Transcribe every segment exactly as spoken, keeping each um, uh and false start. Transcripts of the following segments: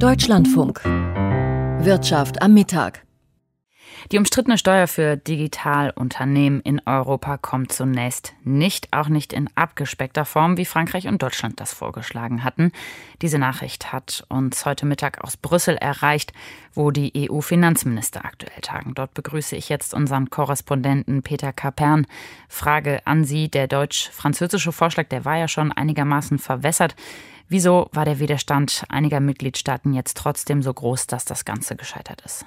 Deutschlandfunk. Wirtschaft am Mittag. Die umstrittene Steuer für Digitalunternehmen in Europa kommt zunächst nicht, auch nicht in abgespeckter Form, wie Frankreich und Deutschland das vorgeschlagen hatten. Diese Nachricht hat uns heute Mittag aus Brüssel erreicht, wo die E U-Finanzminister aktuell tagen. Dort begrüße ich jetzt unseren Korrespondenten Peter Kapern. Frage an Sie, der deutsch-französische Vorschlag, der war ja schon einigermaßen verwässert. Wieso war der Widerstand einiger Mitgliedstaaten jetzt trotzdem so groß, dass das Ganze gescheitert ist?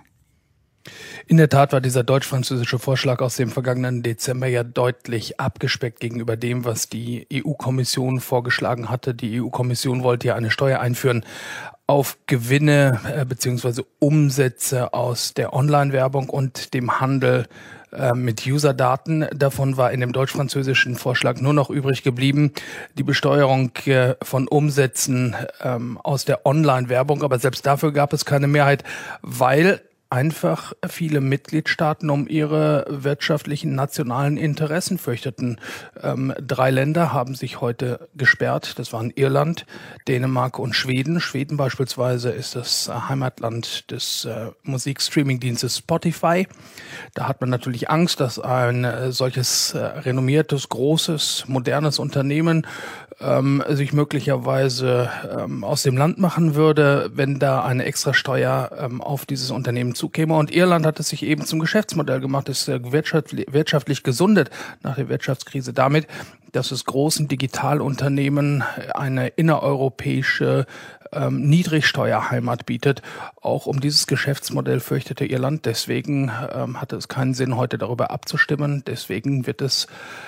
In der Tat war dieser deutsch-französische Vorschlag aus dem vergangenen Dezember ja deutlich abgespeckt gegenüber dem, was die E U-Kommission vorgeschlagen hatte. Die E U-Kommission wollte ja eine Steuer einführen auf Gewinne äh, bzw. Umsätze aus der Online-Werbung und dem Handel äh, mit Userdaten. Davon war in dem deutsch-französischen Vorschlag nur noch übrig geblieben die Besteuerung äh, von Umsätzen ähm, aus der Online-Werbung. Aber selbst dafür gab es keine Mehrheit, weil einfach viele Mitgliedstaaten um ihre wirtschaftlichen nationalen Interessen fürchteten. Ähm, drei Länder haben sich heute gesperrt. Das waren Irland, Dänemark und Schweden. Schweden beispielsweise ist das Heimatland des äh, Musikstreaming-Dienstes Spotify. Da hat man natürlich Angst, dass ein äh, solches äh, renommiertes, großes, modernes Unternehmen ähm, sich möglicherweise ähm, aus dem Land machen würde, wenn da eine Extrasteuer ähm, auf dieses Unternehmen zukäme. Und Irland hat es sich eben zum Geschäftsmodell gemacht, ist äh, wirtschaftlich, wirtschaftlich gesundet nach der Wirtschaftskrise damit, dass es großen Digitalunternehmen eine innereuropäische ähm, Niedrigsteuerheimat bietet. Auch um dieses Geschäftsmodell fürchtete Irland. Deswegen ähm, hatte es keinen Sinn, heute darüber abzustimmen. Deswegen wird es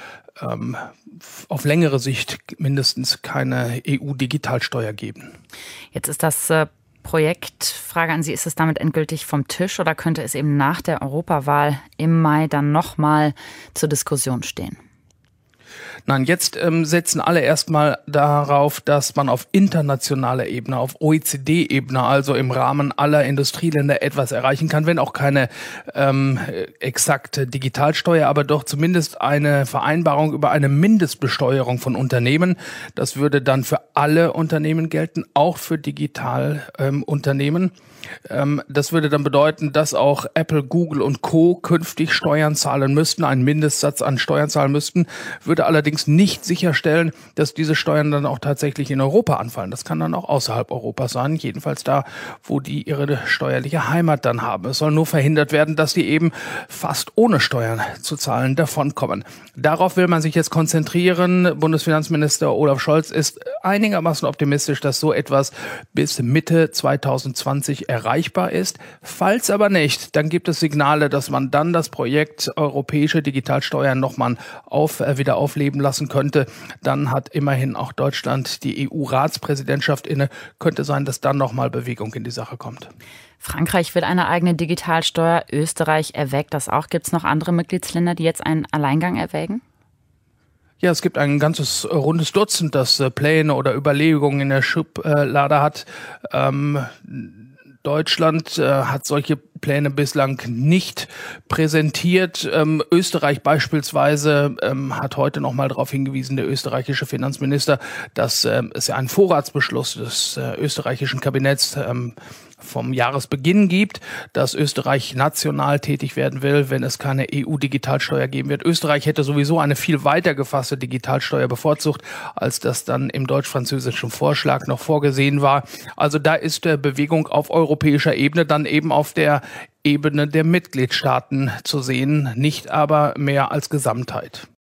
ähm, auf längere Sicht mindestens keine E U-Digitalsteuer geben. Jetzt ist das äh Projekt, Frage an Sie, ist es damit endgültig vom Tisch oder könnte es eben nach der Europawahl im Mai dann nochmal zur Diskussion stehen? Nein, jetzt ähm, setzen alle erstmal darauf, dass man auf internationaler Ebene, auf O E C D-Ebene, also im Rahmen aller Industrieländer etwas erreichen kann, wenn auch keine ähm, exakte Digitalsteuer, aber doch zumindest eine Vereinbarung über eine Mindestbesteuerung von Unternehmen. Das würde dann für alle Unternehmen gelten, auch für Digitalunternehmen. Ähm, das würde dann bedeuten, dass auch Apple, Google und Co. künftig Steuern zahlen müssten, einen Mindestsatz an Steuern zahlen müssten, würde allerdings nicht sicherstellen, dass diese Steuern dann auch tatsächlich in Europa anfallen. Das kann dann auch außerhalb Europas sein, jedenfalls da, wo die ihre steuerliche Heimat dann haben. Es soll nur verhindert werden, dass die eben fast ohne Steuern zu zahlen davonkommen. Darauf will man sich jetzt konzentrieren. Bundesfinanzminister Olaf Scholz ist einigermaßen optimistisch, dass so etwas bis Mitte zweitausendzwanzig erreichbar ist. Falls aber nicht, dann gibt es Signale, dass man dann das Projekt europäische Digitalsteuern nochmal auf, äh, wieder aufleben lassen könnte. Dann hat immerhin auch Deutschland die E U-Ratspräsidentschaft inne. Könnte sein, dass dann nochmal Bewegung in die Sache kommt. Frankreich will eine eigene Digitalsteuer. Österreich erwägt das auch. Gibt es noch andere Mitgliedsländer, die jetzt einen Alleingang erwägen? Ja, es gibt ein ganzes rundes Dutzend, das äh, Pläne oder Überlegungen in der Schublade hat. Ähm, Deutschland äh, hat solche Pläne bislang nicht präsentiert. Ähm, Österreich beispielsweise ähm, hat heute noch mal darauf hingewiesen, der österreichische Finanzminister, dass ähm, es ja einen Vorratsbeschluss des äh, österreichischen Kabinetts ähm, vom Jahresbeginn gibt, dass Österreich national tätig werden will, wenn es keine E U-Digitalsteuer geben wird. Österreich hätte sowieso eine viel weiter gefasste Digitalsteuer bevorzugt, als das dann im deutsch-französischen Vorschlag noch vorgesehen war. Also da ist der Bewegung auf europäischer Ebene, dann eben auf der Ebene der Mitgliedstaaten zu sehen, nicht aber mehr als Gesamtheit.